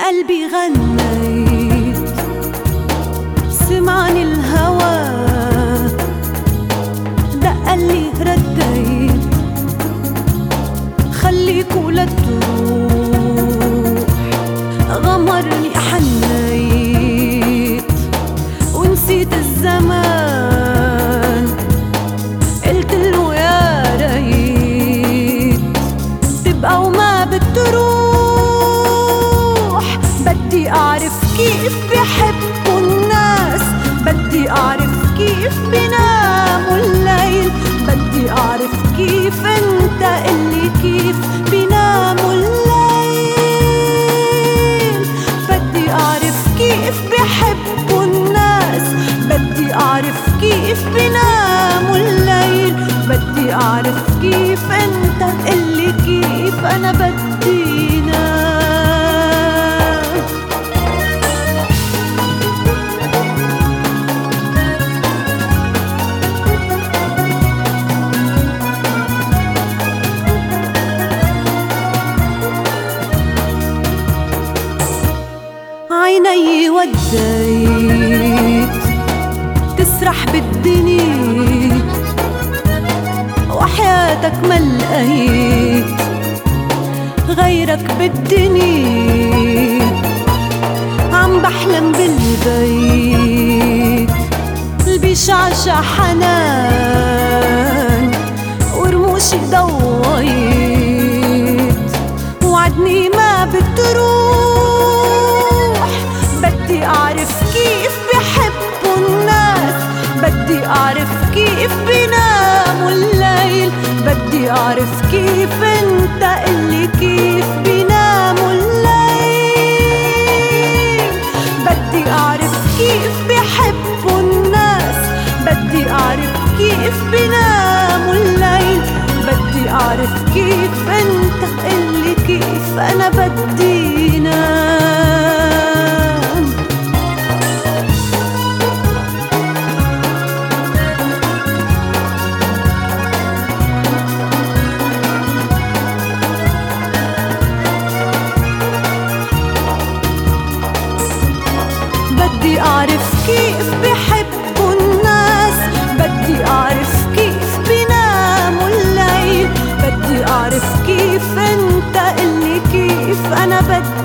قلبي غنيت، سمعني الهوى دقلي رديت، خليكوا لا تروح، غمرني حنيت ونسيت الزمان، قلتله يا ريت تبقى وما بتروح. بدي أعرف كيف بيحبوا الناس، بدي أعرف كيف بيناموا الليل، بدي أعرف كيف انت اللي كيف بيناموا الليل. بدي أعرف كيف بيحبوا الناس، بدي أعرف كيف بيناموا الليل، بدي أعرف كيف انت اللي كيف أنا بدي نام. عيني وديت تسرح بالدنيا، وحياتك ما لقيت غيرك بالدنيا. عم بحلم بالبيت اللي بيشعشع حنان، ورموشي ضويت وعدني ما بتروح. بدي أعرف كيف بيحبوا الناس، بدي أعرف كيف بيناموا الليل، بدي أعرف كيف انت اللي كيف بيناموا الليل. بدي أعرف كيف بيحبوا الناس، بدي أعرف كيف بيناموا الليل، بدي أعرف كيف انت اللي كيف أنا بدي نام. بدي أعرف كيف بيحبوا الناس، بدي أعرف كيف بيناموا الليل، بدي أعرف كيف انت اللي كيف أنا بدي